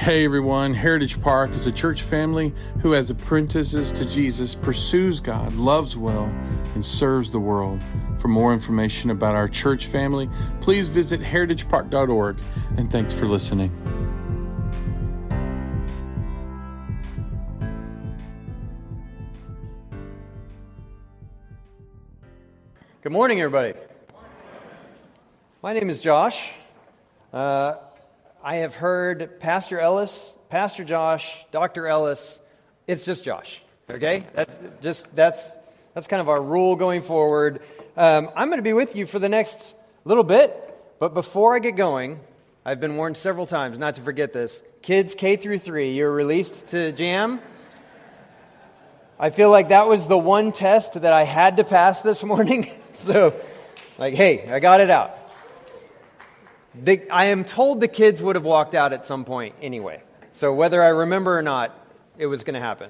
Hey everyone, Heritage Park is a church family who, as apprentices to Jesus, pursues God, loves well, and serves the world. For more information about our church family, please visit heritagepark.org, and thanks for listening. Good morning, everybody. My name is Josh. I have heard Pastor Ellis, Pastor Josh, Dr. Ellis. It's just Josh. Okay, that's kind of our rule going forward. I'm going to be with you for the next little bit, but before I get going, I've been warned several times not to forget this. Kids K through 3, you're released to jam. I feel like that was the one test that I had to pass this morning. So, hey, I got it out. I am told the kids would have walked out at some point anyway. So whether I remember or not, it was going to happen.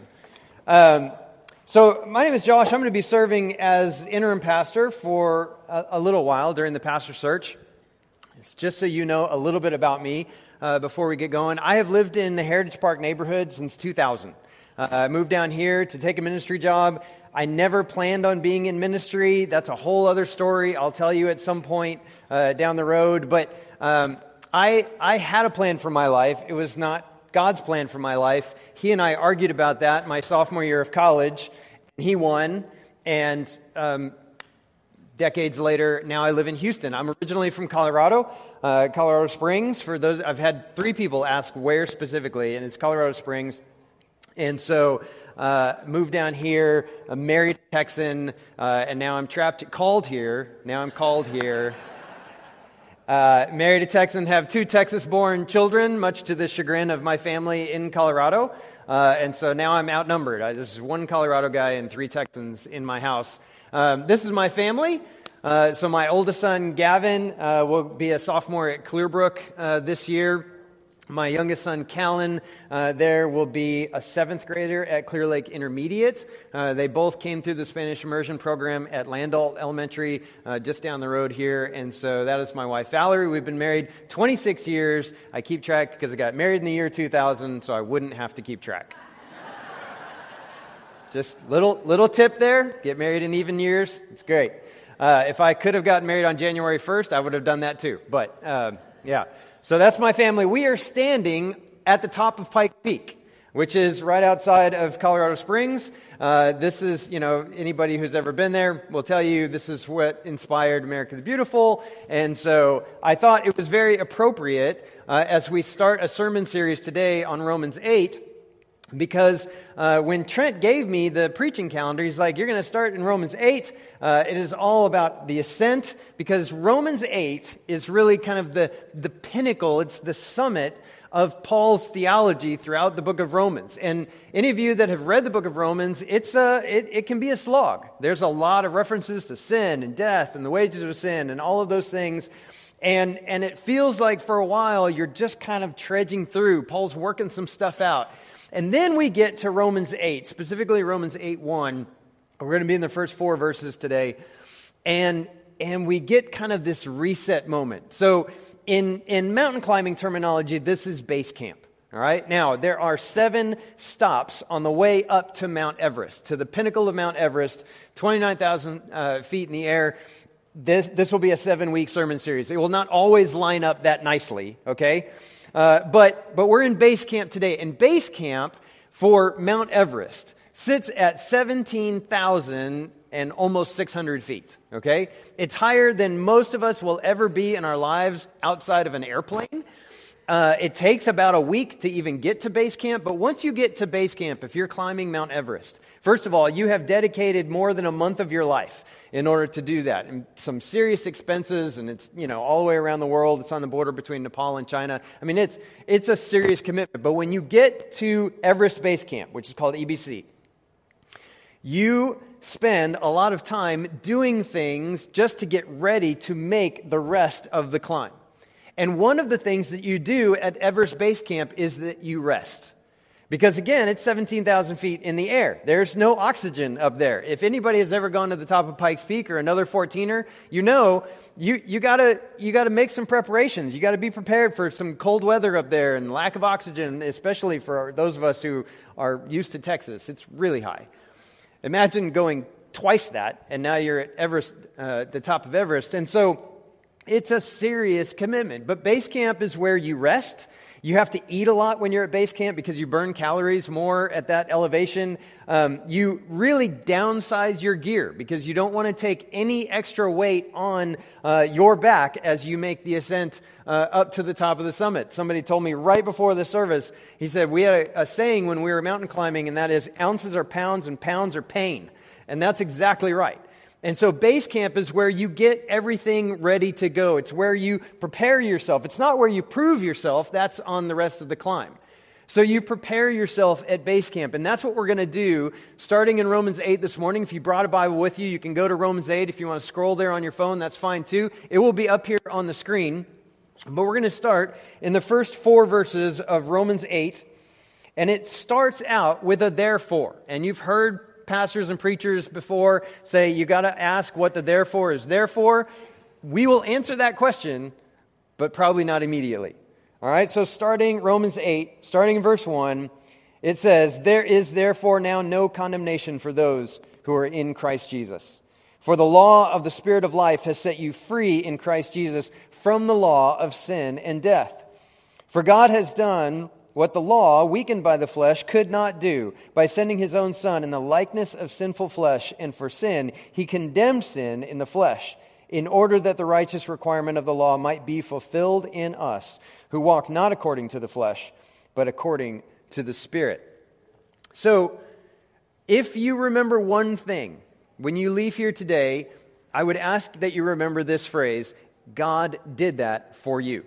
So my name is Josh. I'm going to be serving as interim pastor for a little while during the pastor search. It's just so you know a little bit about me before we get going. I have lived in the Heritage Park neighborhood since 2000. I moved down here to take a ministry job. I never planned on being in ministry. That's a whole other story I'll tell you at some point down the road. But I had a plan for my life. It was not God's plan for my life. He and I argued about that my sophomore year of college. He won, and decades later, now I live in Houston. I'm originally from Colorado, Colorado Springs. For those, I've had 3 people ask where specifically, and it's Colorado Springs. And so moved down here, married a Texan, and now I'm called here. Married a Texan, have 2 Texas-born children, much to the chagrin of my family in Colorado. And so now I'm outnumbered. There's 1 Colorado guy and 3 Texans in my house. This is my family. So my oldest son, Gavin, will be a sophomore at Clearbrook this year. My youngest son, Callan, there will be a 7th grader at Clear Lake Intermediate. They both came through the Spanish immersion program at Landalt Elementary, just down the road here. And so that is my wife, Valerie. We've been married 26 years. I keep track because I got married in the year 2000, so I wouldn't have to keep track. Just little tip there. Get married in even years. It's great. If I could have gotten married on January 1st, I would have done that too. But yeah. So that's my family. We are standing at the top of Pike Peak, which is right outside of Colorado Springs. This is, anybody who's ever been there will tell you this is what inspired America the Beautiful. And so I thought it was very appropriate as we start a sermon series today on Romans 8, because when Trent gave me the preaching calendar, he's like, you're going to start in Romans 8. It is all about the ascent, because Romans 8 is really kind of the pinnacle. It's the summit of Paul's theology throughout the book of Romans. And any of you that have read the book of Romans, it can be a slog. There's a lot of references to sin and death and the wages of sin and all of those things. And it feels like for a while you're just kind of trudging through. Paul's working some stuff out. And then we get to Romans 8, specifically Romans 8:1. We're going to be in the first 4 verses today. And we get kind of this reset moment. So in mountain climbing terminology, this is base camp. All right. Now, there are 7 stops on the way up to Mount Everest, to the pinnacle of Mount Everest, 29,000 feet in the air. This will be a 7-week sermon series. It will not always line up that nicely, okay? But we're in base camp today, and base camp for Mount Everest sits at 17,000 and almost 600 feet, okay? It's higher than most of us will ever be in our lives outside of an airplane. It takes about a week to even get to base camp, but once you get to base camp, if you're climbing Mount Everest, first of all, you have dedicated more than a month of your life in order to do that, and some serious expenses, and it's, all the way around the world. It's on the border between Nepal and China. I mean, it's a serious commitment, but when you get to Everest Base Camp, which is called EBC, you spend a lot of time doing things just to get ready to make the rest of the climb. And one of the things that you do at Everest Base Camp is that you rest. Because again, it's 17,000 feet in the air. There's no oxygen up there. If anybody has ever gone to the top of Pikes Peak or another 14er, you know you gotta make some preparations. You got to be prepared for some cold weather up there and lack of oxygen, especially for those of us who are used to Texas. It's really high. Imagine going twice that, and now you're at Everest, the top of Everest. And so it's a serious commitment. But base camp is where you rest. You have to eat a lot when you're at base camp because you burn calories more at that elevation. You really downsize your gear because you don't want to take any extra weight on your back as you make the ascent up to the top of the summit. Somebody told me right before the service, he said, we had a saying when we were mountain climbing, and that is, ounces are pounds and pounds are pain. And that's exactly right. And so base camp is where you get everything ready to go. It's where you prepare yourself. It's not where you prove yourself. That's on the rest of the climb. So you prepare yourself at base camp. And that's what we're going to do starting in Romans 8 this morning. If you brought a Bible with you, you can go to Romans 8. If you want to scroll there on your phone, that's fine too. It will be up here on the screen. But we're going to start in the first 4 verses of Romans 8. And it starts out with a therefore. And you've heard pastors and preachers before say you got to ask what the therefore is there for. We will answer that question, but probably not immediately. All right, so starting Romans 8, starting in verse 1, it says, "There is therefore now no condemnation for those who are in Christ Jesus. For the law of the Spirit of life has set you free in Christ Jesus from the law of sin and death. For God has done what the law, weakened by the flesh, could not do. By sending his own Son in the likeness of sinful flesh, and for sin, he condemned sin in the flesh, in order that the righteous requirement of the law might be fulfilled in us, who walk not according to the flesh, but according to the Spirit." So, if you remember one thing, when you leave here today, I would ask that you remember this phrase, God did that for you.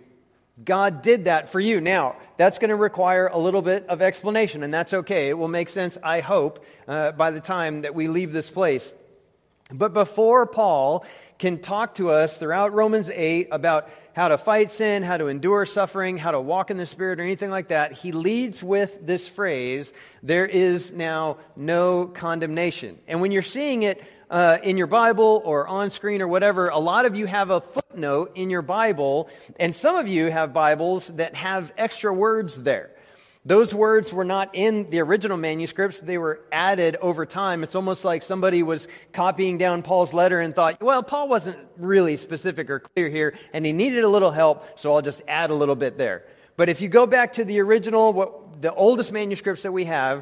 God did that for you. Now, that's going to require a little bit of explanation, and that's okay. It will make sense, I hope, by the time that we leave this place. But before Paul can talk to us throughout Romans 8 about how to fight sin, how to endure suffering, how to walk in the Spirit, or anything like that, he leads with this phrase, there is now no condemnation. And when you're seeing it in your Bible or on screen or whatever, a lot of you have a footnote in your Bible, and some of you have Bibles that have extra words there. Those words were not in the original manuscripts. They were added over time. It's almost like somebody was copying down Paul's letter and thought, well, Paul wasn't really specific or clear here, and he needed a little help, so I'll just add a little bit there. But if you go back to the original, the oldest manuscripts that we have,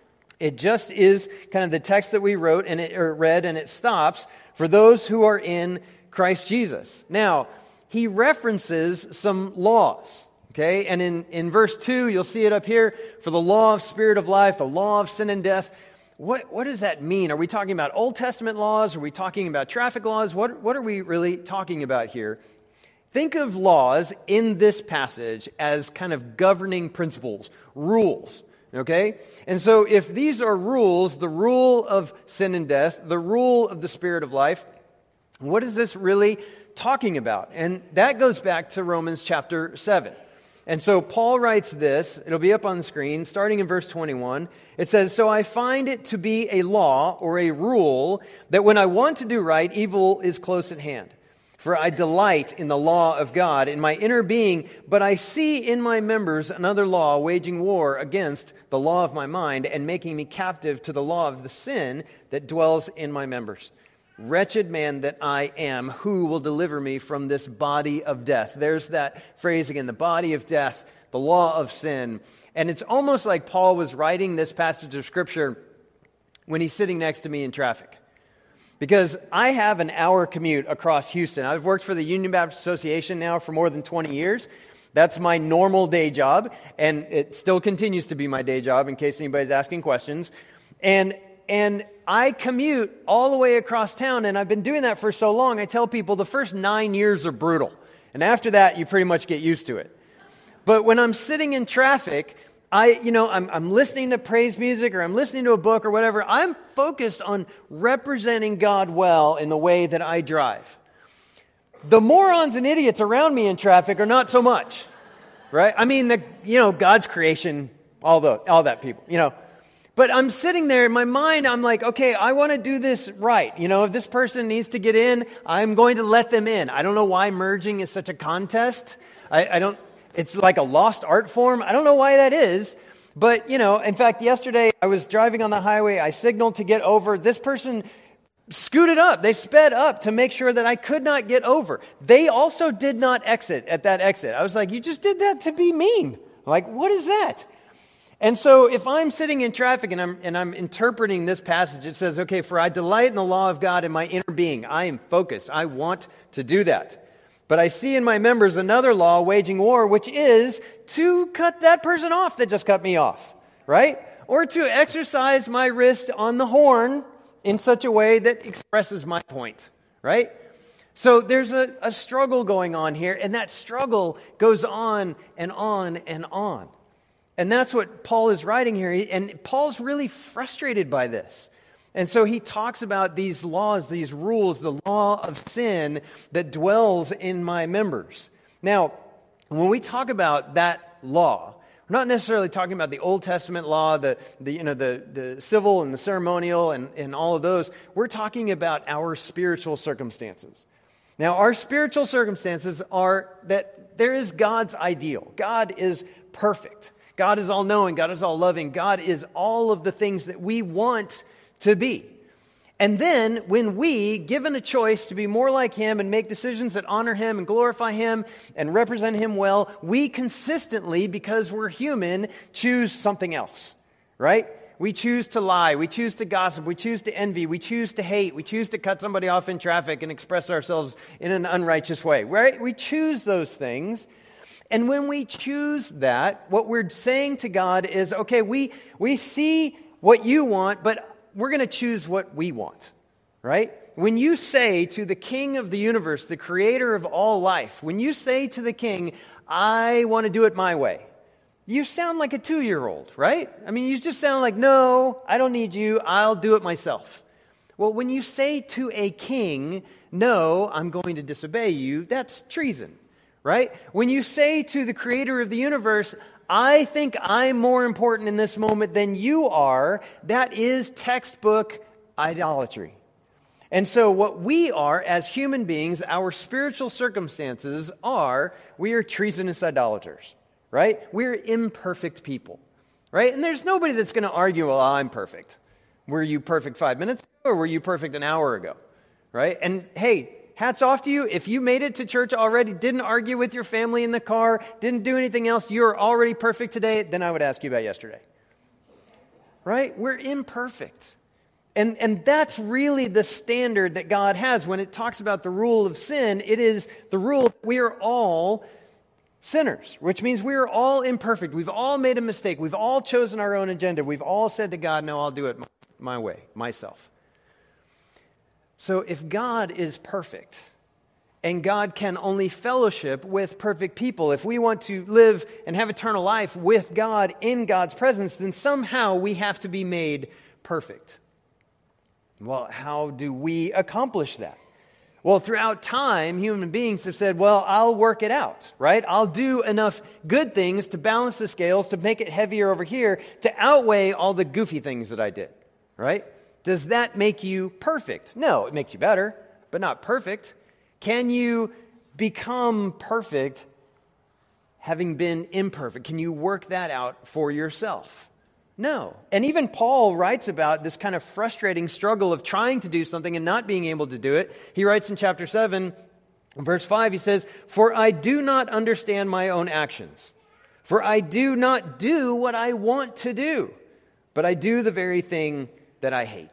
it just is kind of the text that we wrote and read, and it stops for those who are in Christ Jesus. Now, he references some laws. Okay, and in verse 2, you'll see it up here, for the law of Spirit of life, the law of sin and death. What does that mean? Are we talking about Old Testament laws? Are we talking about traffic laws? What are we really talking about here? Think of laws in this passage as kind of governing principles, rules. Okay? And so if these are rules, the rule of sin and death, the rule of the Spirit of life, what is this really talking about? And that goes back to Romans chapter 7. And so Paul writes this, it'll be up on the screen, starting in verse 21. It says, "So I find it to be a law or a rule that when I want to do right, evil is close at hand. For I delight in the law of God in my inner being, but I see in my members another law waging war against the law of my mind and making me captive to the law of the sin that dwells in my members. Wretched man that I am, who will deliver me from this body of death?" There's that phrase again, the body of death, the law of sin. And it's almost like Paul was writing this passage of Scripture when he's sitting next to me in traffic. Because I have an hour commute across Houston. I've worked for the Union Baptist Association now for more than 20 years. That's my normal day job, and it still continues to be my day job in case anybody's asking questions. And I commute all the way across town, and I've been doing that for so long, I tell people the first 9 years are brutal. And after that, you pretty much get used to it. But when I'm sitting in traffic, I'm listening to praise music, or I'm listening to a book or whatever. I'm focused on representing God well in the way that I drive. The morons and idiots around me in traffic are not so much, right? I mean, God's creation, all that people, But I'm sitting there in my mind, I'm like, okay, I want to do this right. If this person needs to get in, I'm going to let them in. I don't know why merging is such a contest. It's like a lost art form. I don't know why that is. But, in fact, yesterday I was driving on the highway. I signaled to get over. This person scooted up. They sped up to make sure that I could not get over. They also did not exit at that exit. I was like, you just did that to be mean. I'm like, what is that? And so if I'm sitting in traffic and I'm interpreting this passage, it says, okay, for I delight in the law of God in my inner being. I am focused. I want to do that. But I see in my members another law waging war, which is to cut that person off that just cut me off, right? Or to exercise my wrist on the horn in such a way that expresses my point, right? So there's a struggle going on here, and that struggle goes on and on and on. And that's what Paul is writing here, and Paul's really frustrated by this. And so he talks about these laws, these rules, the law of sin that dwells in my members. Now, when we talk about that law, we're not necessarily talking about the Old Testament law, the civil and the ceremonial and all of those. We're talking about our spiritual circumstances. Now, our spiritual circumstances are that there is God's ideal. God is perfect. God is all-knowing. God is all-loving. God is all of the things that we want to be. And then when we, given a choice to be more like Him and make decisions that honor Him and glorify Him and represent Him well, we consistently, because we're human, choose something else, right? We choose to lie. We choose to gossip. We choose to envy. We choose to hate. We choose to cut somebody off in traffic and express ourselves in an unrighteous way, right? We choose those things. And when we choose that, what we're saying to God is, okay, we see what you want, but we're going to choose what we want, right? When you say to the King of the universe, the creator of all life, when you say to the King, I want to do it my way, you sound like a 2-year-old, right? I mean, you just sound like, no, I don't need you, I'll do it myself. Well, when you say to a king, no, I'm going to disobey you, that's treason, right? When you say to the creator of the universe, I think I'm more important in this moment than you are, that is textbook idolatry. And so what we are as human beings, our spiritual circumstances are, we are treasonous idolaters, right? We're imperfect people, right? And there's nobody that's going to argue, well, I'm perfect. Were you perfect 5 minutes ago or were you perfect an hour ago, right? And hey, hats off to you. If you made it to church already, didn't argue with your family in the car, didn't do anything else, you're already perfect today, then I would ask you about yesterday. Right? We're imperfect. And that's really the standard that God has. When it talks about the rule of sin, it is the rule that we are all sinners, which means we are all imperfect. We've all made a mistake. We've all chosen our own agenda. We've all said to God, no, I'll do it my way, myself. So if God is perfect, and God can only fellowship with perfect people, if we want to live and have eternal life with God in God's presence, then somehow we have to be made perfect. Well, how do we accomplish that? Well, throughout time, human beings have said, well, I'll work it out, right? I'll do enough good things to balance the scales, to make it heavier over here, to outweigh all the goofy things that I did, right? Does that make you perfect? No, it makes you better, but not perfect. Can you become perfect having been imperfect? Can you work that out for yourself? No. And even Paul writes about this kind of frustrating struggle of trying to do something and not being able to do it. He writes in chapter 7, verse 5, he says, "For I do not understand my own actions. For I do not do what I want to do, but I do the very thing that I hate."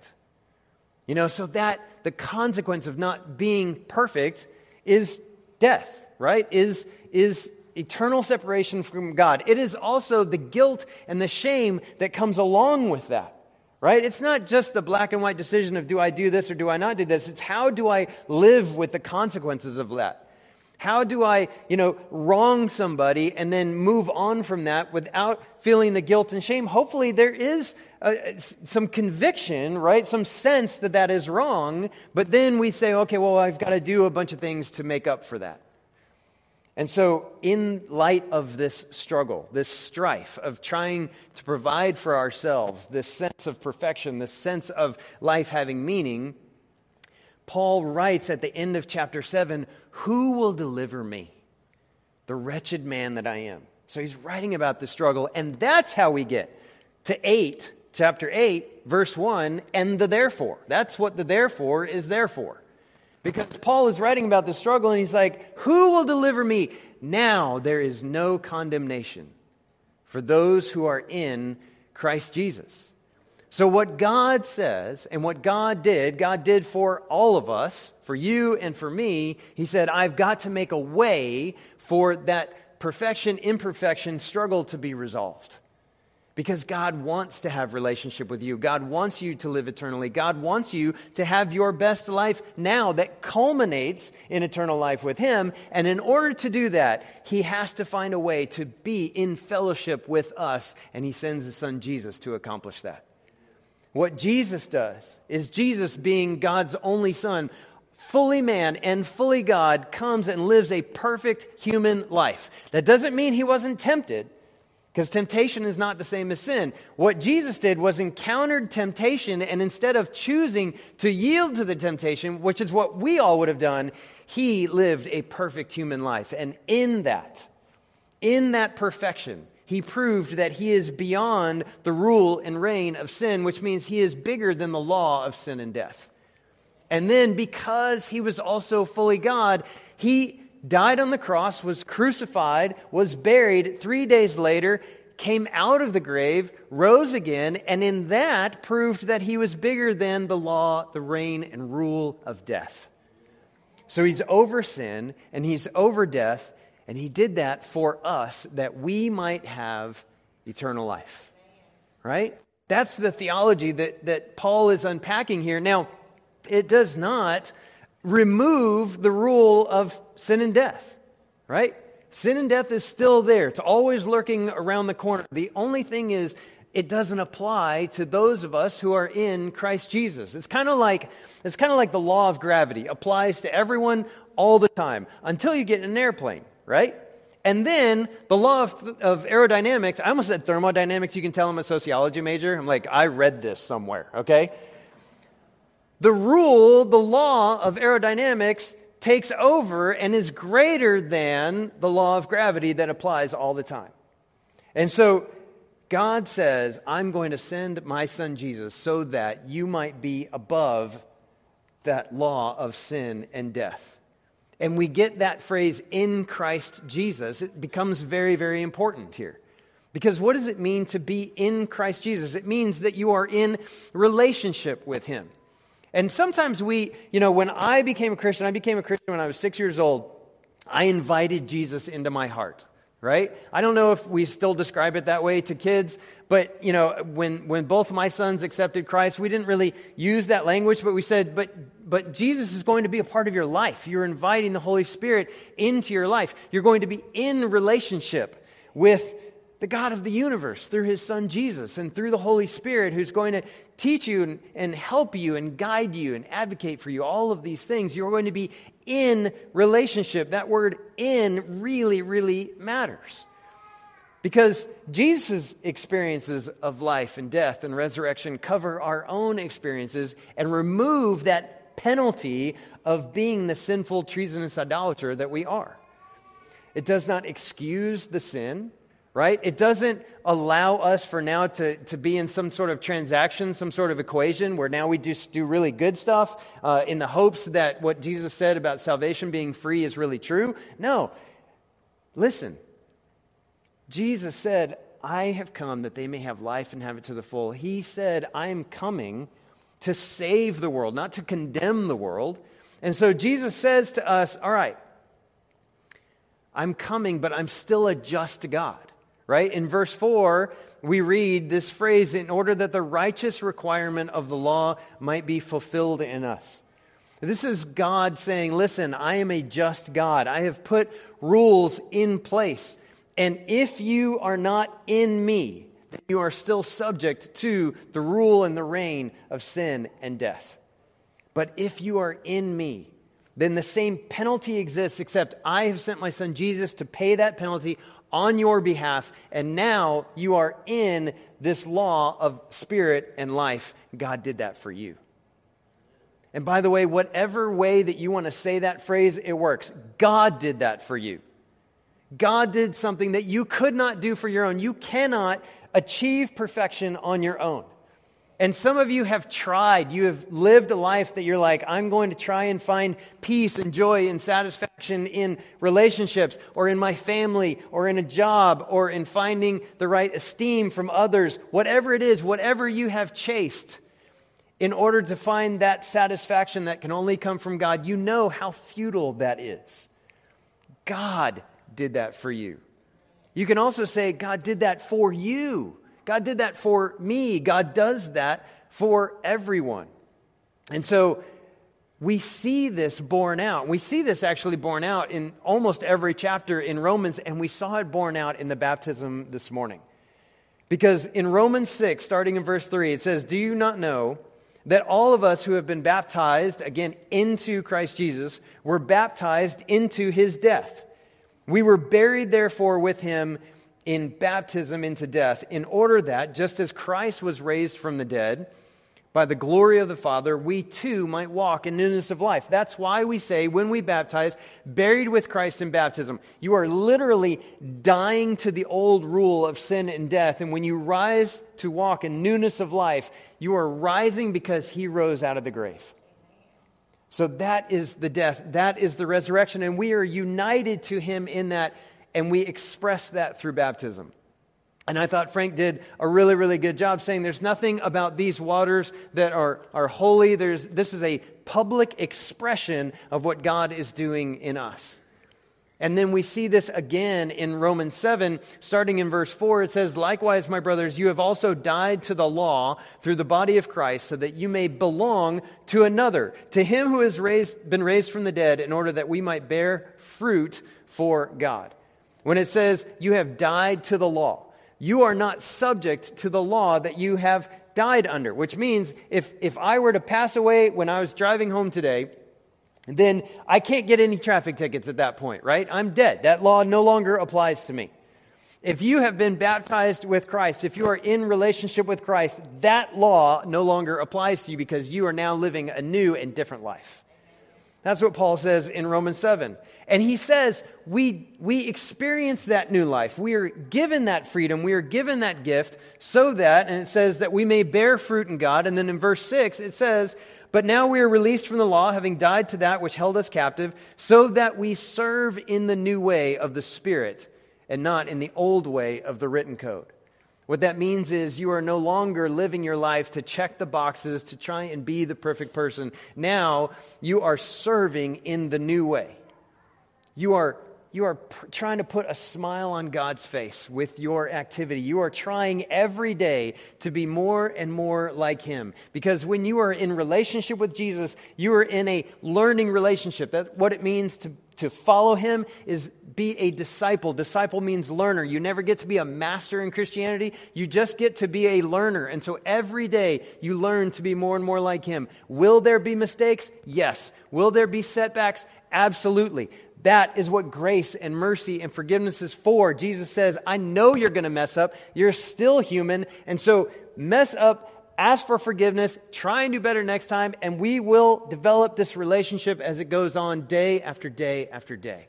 So that the consequence of not being perfect is death, right? Is eternal separation from God. It is also the guilt and the shame that comes along with that, right? It's not just the black and white decision of do I do this or do I not do this. It's how do I live with the consequences of that? How do I, wrong somebody and then move on from that without feeling the guilt and shame? Hopefully there is some conviction, right? Some sense that that is wrong. But then we say, okay, well, I've got to do a bunch of things to make up for that. And so in light of this struggle, this strife of trying to provide for ourselves, this sense of perfection, this sense of life having meaning, Paul writes at the end of chapter 7, "Who will deliver me? The wretched man that I am." So he's writing about the struggle, and that's how we get to chapter 8, verse 1, and the therefore. That's what the therefore is there for. Because Paul is writing about the struggle, and he's like, "Who will deliver me? Now there is no condemnation for those who are in Christ Jesus." So what God says and what God did for all of us, for you and for me. He said, I've got to make a way for that perfection, imperfection struggle to be resolved. Because God wants to have relationship with you. God wants you to live eternally. God wants you to have your best life now that culminates in eternal life with Him. And in order to do that, He has to find a way to be in fellowship with us. And He sends His Son Jesus to accomplish that. What Jesus does is Jesus, being God's only Son, fully man and fully God, comes and lives a perfect human life. That doesn't mean He wasn't tempted, because temptation is not the same as sin. What Jesus did was encountered temptation, and instead of choosing to yield to the temptation, which is what we all would have done, He lived a perfect human life. And in that perfection, He proved that He is beyond the rule and reign of sin, which means He is bigger than the law of sin and death. And then because He was also fully God, He died on the cross, was crucified, was buried. 3 days later, came out of the grave, rose again, and in that proved that He was bigger than the law, the reign, and rule of death. So He's over sin, and He's over death, and He did that for us that we might have eternal life. Right? That's the theology that Paul is unpacking here. Now, it does not remove the rule of sin and death, right? Sin and death is still there. It's always lurking around the corner. The only thing is, it doesn't apply to those of us who are in Christ Jesus. It's kind of like the law of gravity applies to everyone all the time until you get in an airplane, right? And then the law of aerodynamics, I almost said thermodynamics. You can tell I'm a sociology major. I'm like, I read this somewhere, okay? The law of aerodynamics takes over and is greater than the law of gravity that applies all the time. And so God says, I'm going to send my Son Jesus so that you might be above that law of sin and death. And we get that phrase, in Christ Jesus. It becomes very, very important here. Because what does it mean to be in Christ Jesus? It means that you are in relationship with Him. And sometimes when I became a Christian when I was 6 years old. I invited Jesus into my heart, right? I don't know if we still describe it that way to kids, but, when both my sons accepted Christ, we didn't really use that language, but we said, but Jesus is going to be a part of your life. You're inviting the Holy Spirit into your life. You're going to be in relationship with the God of the universe through His Son Jesus and through the Holy Spirit, who's going to teach you and help you and guide you and advocate for you. All of these things, you're going to be in relationship. That word in really, really matters. Because Jesus' experiences of life and death and resurrection cover our own experiences and remove that penalty of being the sinful, treasonous idolater that we are. It does not excuse the sin, right? It doesn't allow us for now to be in some sort of transaction, some sort of equation where now we just do really good stuff in the hopes that what Jesus said about salvation being free is really true. No. Listen. Jesus said, I have come that they may have life and have it to the full. He said, I am coming to save the world, not to condemn the world. And so Jesus says to us, all right, I'm coming, but I'm still a just God. Right? In verse 4, we read this phrase, in order that the righteous requirement of the law might be fulfilled in us. This is God saying, listen, I am a just God. I have put rules in place. And if you are not in me, then you are still subject to the rule and the reign of sin and death. But if you are in me, then the same penalty exists, except I have sent my son Jesus to pay that penalty on your behalf, and now you are in this law of spirit and life. God did that for you. And by the way, whatever way that you want to say that phrase, it works. God did that for you. God did something that you could not do for your own. You cannot achieve perfection on your own. And some of you have tried. You have lived a life that you're like, I'm going to try and find peace and joy and satisfaction in relationships or in my family or in a job or in finding the right esteem from others. Whatever it is, whatever you have chased in order to find that satisfaction that can only come from God, you know how futile that is. God did that for you. You can also say, God did that for you. God did that for me. God does that for everyone. And so we see this borne out. We see this actually borne out in almost every chapter in Romans, and we saw it borne out in the baptism this morning. Because in Romans 6, starting in verse 3, it says, "Do you not know that all of us who have been baptized, again, into Christ Jesus, were baptized into his death? We were buried, therefore, with him in baptism into death, in order that, just as Christ was raised from the dead by the glory of the Father, we too might walk in newness of life." That's why we say, when we baptize, buried with Christ in baptism. You are literally dying to the old rule of sin and death. And when you rise to walk in newness of life, you are rising because he rose out of the grave. So that is the death. That is the resurrection. And we are united to him in that. And we express that through baptism. And I thought Frank did a really, really good job saying there's nothing about these waters that are holy. This is a public expression of what God is doing in us. And then we see this again in Romans 7, starting in verse 4. It says, "Likewise, my brothers, you have also died to the law through the body of Christ, so that you may belong to another, to him who has been raised from the dead, in order that we might bear fruit for God." When it says you have died to the law, you are not subject to the law that you have died under, which means if I were to pass away when I was driving home today, then I can't get any traffic tickets at that point, right? I'm dead. That law no longer applies to me. If you have been baptized with Christ, if you are in relationship with Christ, that law no longer applies to you because you are now living a new and different life. That's what Paul says in Romans 7. And he says we experience that new life. We are given that freedom. We are given that gift so that, and it says that we may bear fruit in God. And then in verse 6, it says, "But now we are released from the law, having died to that which held us captive, so that we serve in the new way of the Spirit and not in the old way of the written code." What that means is you are no longer living your life to check the boxes, to try and be the perfect person. Now you are serving in the new way. You are trying to put a smile on God's face with your activity. You are trying every day to be more and more like him. Because when you are in relationship with Jesus, you are in a learning relationship. That's what it means to follow him, is be a disciple. Disciple means learner. You never get to be a master in Christianity. You just get to be a learner. And so every day you learn to be more and more like him. Will there be mistakes? Yes. Will there be setbacks? Absolutely. That is what grace and mercy and forgiveness is for. Jesus says, I know you're going to mess up. You're still human. And so mess up, ask for forgiveness, try and do better next time, and we will develop this relationship as it goes on day after day after day.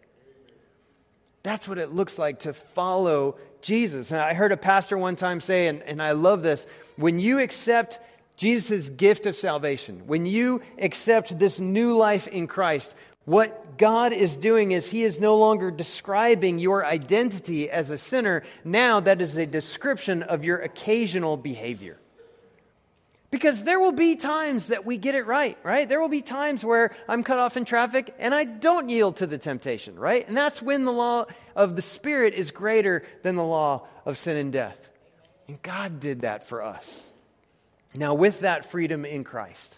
That's what it looks like to follow Jesus. And I heard a pastor one time say, and I love this, when you accept Jesus' gift of salvation, when you accept this new life in Christ, what God is doing is he is no longer describing your identity as a sinner. Now that is a description of your occasional behavior. Because there will be times that we get it right? There will be times where I'm cut off in traffic and I don't yield to the temptation, right? And that's when the law of the Spirit is greater than the law of sin and death. And God did that for us. Now with that freedom in Christ,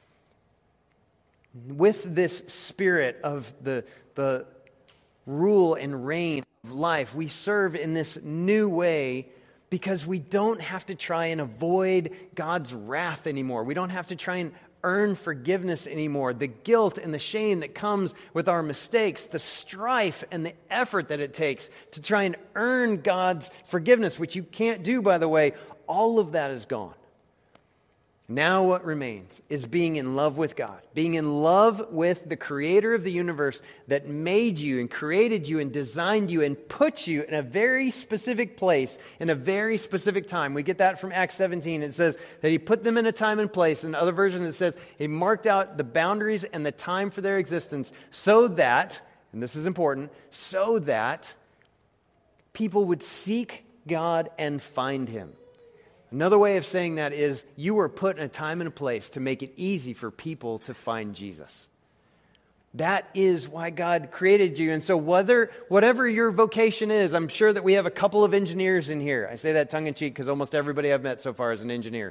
with this spirit of the rule and reign of life, we serve in this new way because we don't have to try and avoid God's wrath anymore. We don't have to try and earn forgiveness anymore. The guilt and the shame that comes with our mistakes, the strife and the effort that it takes to try and earn God's forgiveness, which you can't do, by the way, all of that is gone. Now what remains is being in love with God, being in love with the creator of the universe that made you and created you and designed you and put you in a very specific place in a very specific time. We get that from Acts 17. It says that he put them in a time and place. In other versions it says he marked out the boundaries and the time for their existence so that, and this is important, so that people would seek God and find him. Another way of saying that is you were put in a time and a place to make it easy for people to find Jesus. That is why God created you. And so whatever your vocation is, I'm sure that we have a couple of engineers in here. I say that tongue-in-cheek because almost everybody I've met so far is an engineer.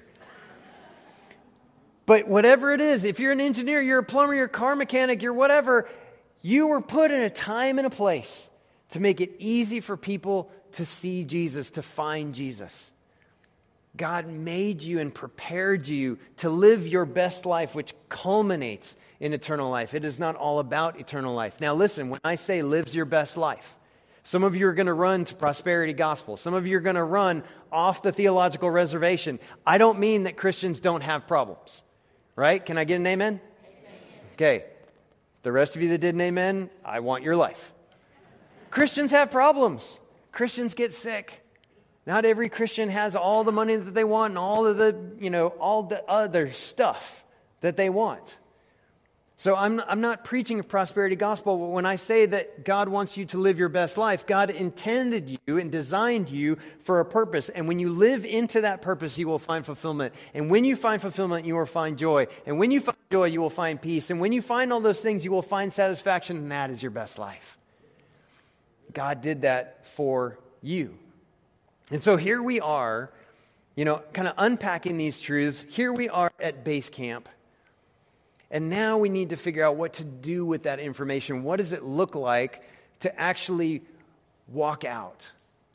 But whatever it is, if you're an engineer, you're a plumber, you're a car mechanic, you're whatever, you were put in a time and a place to make it easy for people to see Jesus, to find Jesus. God made you and prepared you to live your best life, which culminates in eternal life. It is not all about eternal life. Now listen, when I say lives your best life, some of you are going to run to prosperity gospel. Some of you are going to run off the theological reservation. I don't mean that Christians don't have problems, right? Can I get an amen? Okay. The rest of you that did an amen, I want your life. Christians have problems. Christians get sick. Not every Christian has all the money that they want and all the other stuff that they want. So I'm not preaching a prosperity gospel, but when I say that God wants you to live your best life, God intended you and designed you for a purpose. And when you live into that purpose, you will find fulfillment. And when you find fulfillment, you will find joy. And when you find joy, you will find peace. And when you find all those things, you will find satisfaction, and that is your best life. God did that for you. And so here we are, kind of unpacking these truths. Here we are at base camp. And now we need to figure out what to do with that information. What does it look like to actually walk out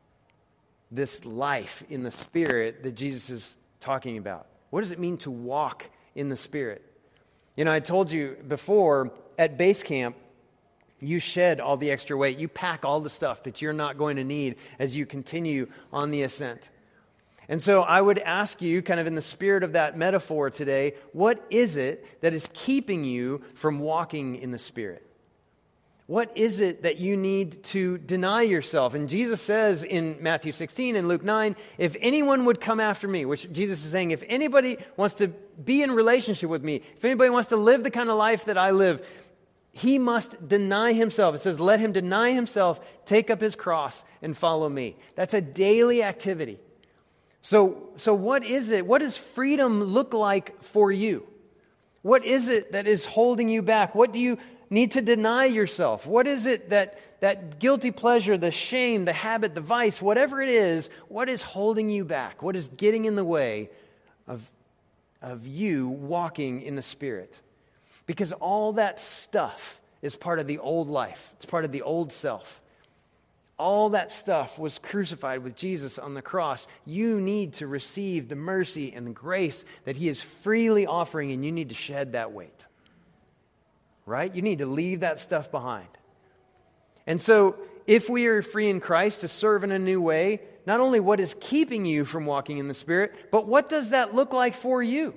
this life in the Spirit that Jesus is talking about? What does it mean to walk in the Spirit? I told you before, at base camp, you shed all the extra weight. You pack all the stuff that you're not going to need as you continue on the ascent. And so I would ask you, kind of in the spirit of that metaphor today, what is it that is keeping you from walking in the Spirit? What is it that you need to deny yourself? And Jesus says in Matthew 16 and Luke 9, if anyone would come after me, which Jesus is saying, if anybody wants to be in relationship with me, if anybody wants to live the kind of life that I live, he must deny himself. It says, let him deny himself, take up his cross, and follow me. That's a daily activity. So what is it? What does freedom look like for you? What is it that is holding you back? What do you need to deny yourself? What is it that guilty pleasure, the shame, the habit, the vice, whatever it is, what is holding you back? What is getting in the way of you walking in the Spirit? Because all that stuff is part of the old life. It's part of the old self. All that stuff was crucified with Jesus on the cross. You need to receive the mercy and the grace that he is freely offering, and you need to shed that weight. Right? You need to leave that stuff behind. And so, if we are free in Christ to serve in a new way, not only what is keeping you from walking in the Spirit, but what does that look like for you?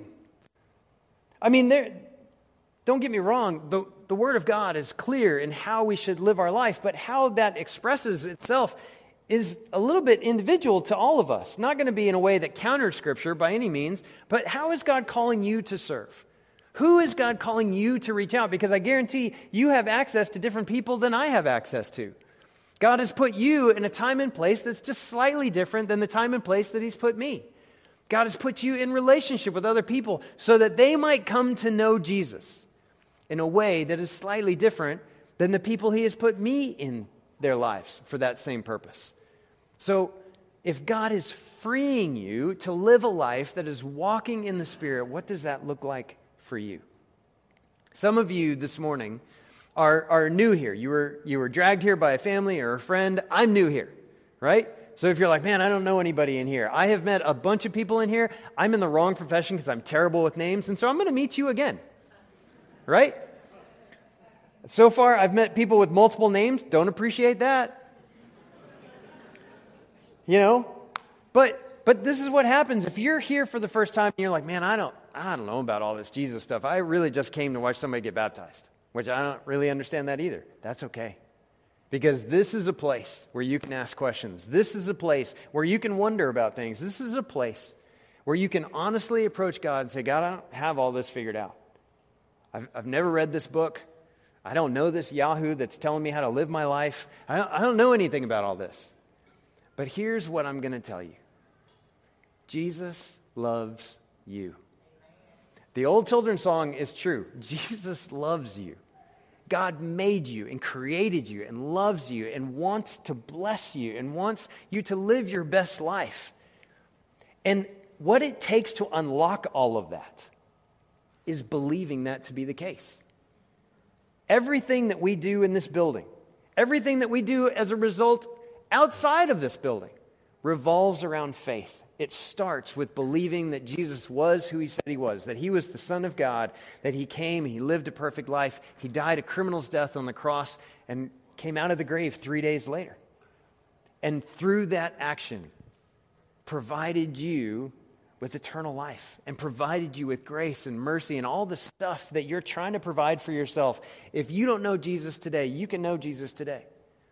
I mean, don't get me wrong, the Word of God is clear in how we should live our life, but how that expresses itself is a little bit individual to all of us. Not going to be in a way that counters Scripture by any means, but how is God calling you to serve? Who is God calling you to reach out? Because I guarantee you have access to different people than I have access to. God has put you in a time and place that's just slightly different than the time and place that he's put me. God has put you in relationship with other people so that they might come to know Jesus in a way that is slightly different than the people he has put me in their lives for that same purpose. So if God is freeing you to live a life that is walking in the Spirit, what does that look like for you? Some of you this morning are new here. You were dragged here by a family or a friend. I'm new here, right? So if you're like, man, I don't know anybody in here. I have met a bunch of people in here. I'm in the wrong profession because I'm terrible with names, and so I'm going to meet you again. Right? So far, I've met people with multiple names. Don't appreciate that. You know? But this is what happens. If you're here for the first time and you're like, man, I don't know about all this Jesus stuff. I really just came to watch somebody get baptized, which I don't really understand that either. That's okay. Because this is a place where you can ask questions. This is a place where you can wonder about things. This is a place where you can honestly approach God and say, God, I don't have all this figured out. I've never read this book. I don't know this Yahoo that's telling me how to live my life. I don't know anything about all this. But here's what I'm going to tell you. Jesus loves you. The old children's song is true. Jesus loves you. God made you and created you and loves you and wants to bless you and wants you to live your best life. And what it takes to unlock all of that is believing that to be the case. Everything that we do in this building, everything that we do as a result outside of this building, revolves around faith. It starts with believing that Jesus was who he said he was, that he was the Son of God, that he came, he lived a perfect life, he died a criminal's death on the cross, and came out of the grave 3 days later. And through that action, provided you with eternal life, and provided you with grace and mercy and all the stuff that you're trying to provide for yourself. If you don't know Jesus today, you can know Jesus today.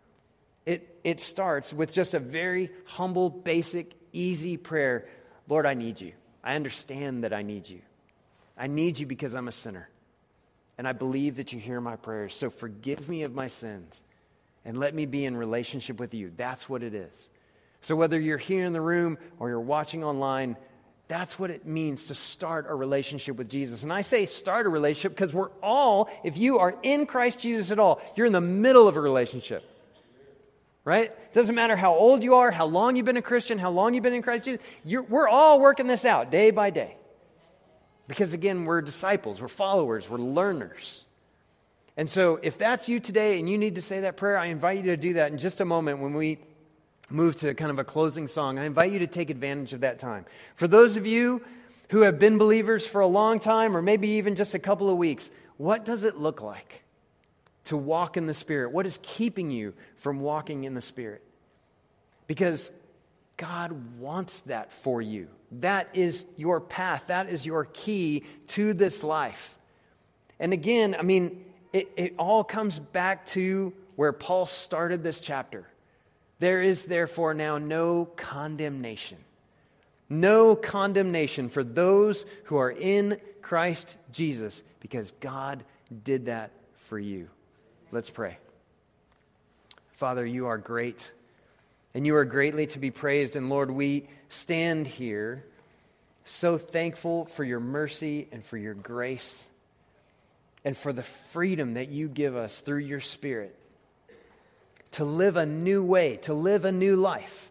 It starts with just a very humble, basic, easy prayer. Lord, I need you. I understand that I need you. I need you because I'm a sinner. And I believe that you hear my prayers. So forgive me of my sins and let me be in relationship with you. That's what it is. So whether you're here in the room or you're watching online, that's what it means to start a relationship with Jesus. And I say start a relationship because we're all, if you are in Christ Jesus at all, you're in the middle of a relationship. Right? It doesn't matter how old you are, how long you've been a Christian, how long you've been in Christ Jesus. We're all working this out day by day. Because again, we're disciples, we're followers, we're learners. And so if that's you today and you need to say that prayer, I invite you to do that in just a moment when we move to kind of a closing song. I invite you to take advantage of that time. For those of you who have been believers for a long time or maybe even just a couple of weeks, what does it look like to walk in the Spirit? What is keeping you from walking in the Spirit? Because God wants that for you. That is your path. That is your key to this life. And again, I mean, it all comes back to where Paul started this chapter. There is therefore now no condemnation. No condemnation for those who are in Christ Jesus, because God did that for you. Let's pray. Father, you are great, and you are greatly to be praised. And Lord, we stand here so thankful for your mercy and for your grace and for the freedom that you give us through your Spirit to live a new way, to live a new life.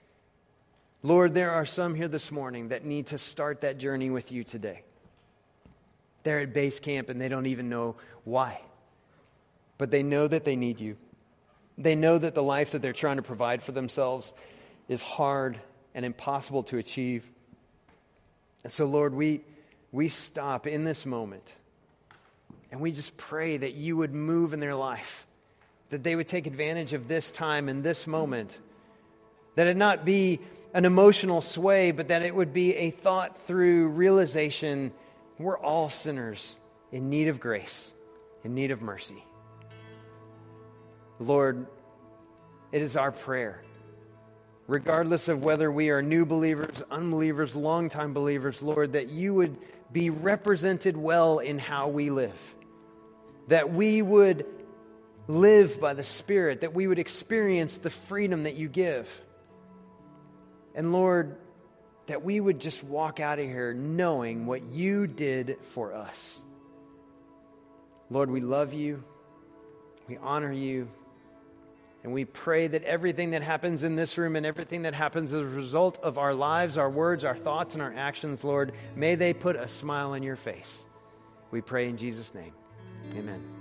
Lord, there are some here this morning that need to start that journey with you today. They're at base camp and they don't even know why. But they know that they need you. They know that the life that they're trying to provide for themselves is hard and impossible to achieve. And so, Lord, we stop in this moment and we just pray that you would move in their life, that they would take advantage of this time and this moment, that it not be an emotional sway, but that it would be a thought-through realization we're all sinners in need of grace, in need of mercy. Lord, it is our prayer, regardless of whether we are new believers, unbelievers, longtime believers, Lord, that you would be represented well in how we live, that we would live by the Spirit, that we would experience the freedom that you give. And Lord, that we would just walk out of here knowing what you did for us. Lord, we love you, we honor you, and we pray that everything that happens in this room and everything that happens as a result of our lives, our words, our thoughts, and our actions, Lord, may they put a smile on your face. We pray in Jesus' name. Amen.